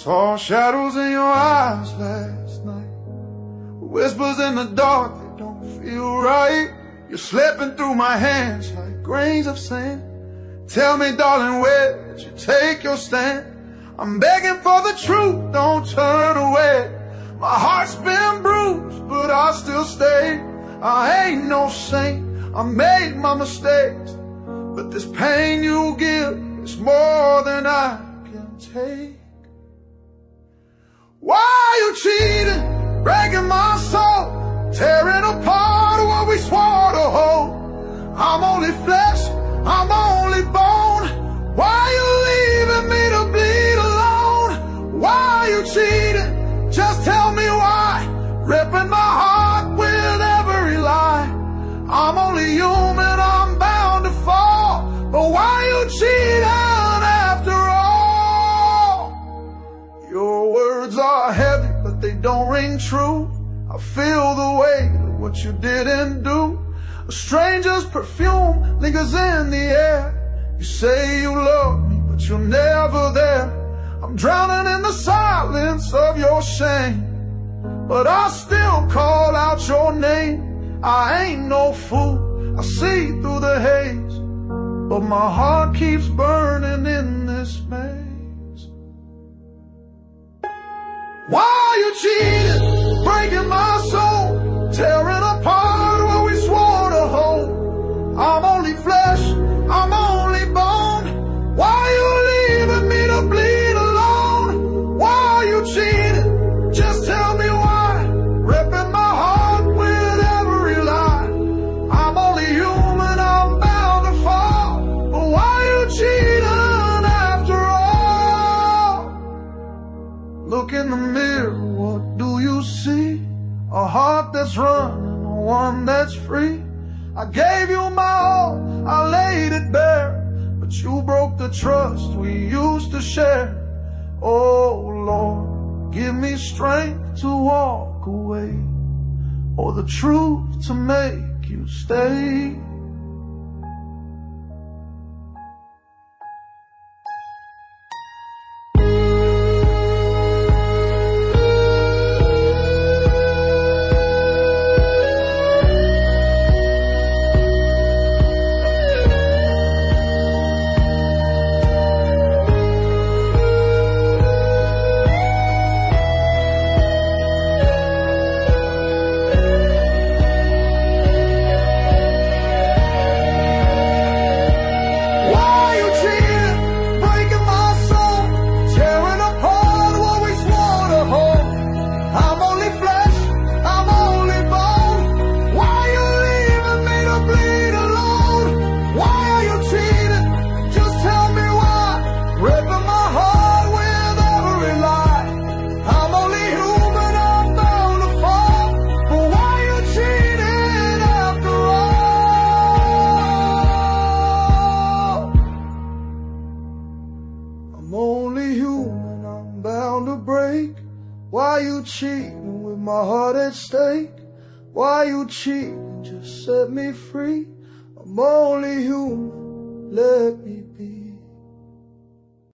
Saw shadows in your eyes last night, whispers in the dark that don't feel right. You're slipping through my hands like grains of sand. Tell me, darling, where did you take your stand? I'm begging for the truth, don't turn away. My heart's been bruised, but I still stay. I ain't no saint, I made my mistakes, but this pain you give is more than I can take. Why you cheating, breaking my soul, tearing apart what we swore to hold? I'm only flesh, I'm only bone. Why you leaving me to bleed alone? Why you cheating, just tell me why, ripping my heart with every lie. I'm only human, I'm bound to fall, but why you cheating after all? Your words are heavy, but they don't ring true. I feel the weight of what you didn't do. A stranger's perfume lingers in the air. You say you love me, but you're never there. I'm drowning in the silence of your shame, but I still call out your name. I ain't no fool, I see through the haze, but my heart keeps burning in this maze. Why you cheating, breaking my soul, tearing apart what we swore to hold? I'm only flesh, I'm only bone. Why you leaving me to bleed alone? Why you cheating, just tell me why, ripping my heart with every lie. I'm only human, I'm bound to fall, but why you cheating after all? Look in the mirror, what do you see? A heart that's running, one that's free. I gave you my all, I laid it bare, but you broke the trust we used to share. Oh Lord, give me strength to walk away, or the truth to make you stay. I'm only human, I'm bound to break. Why you cheating with my heart at stake? Why you cheating, just set me free. I'm only human, let me be.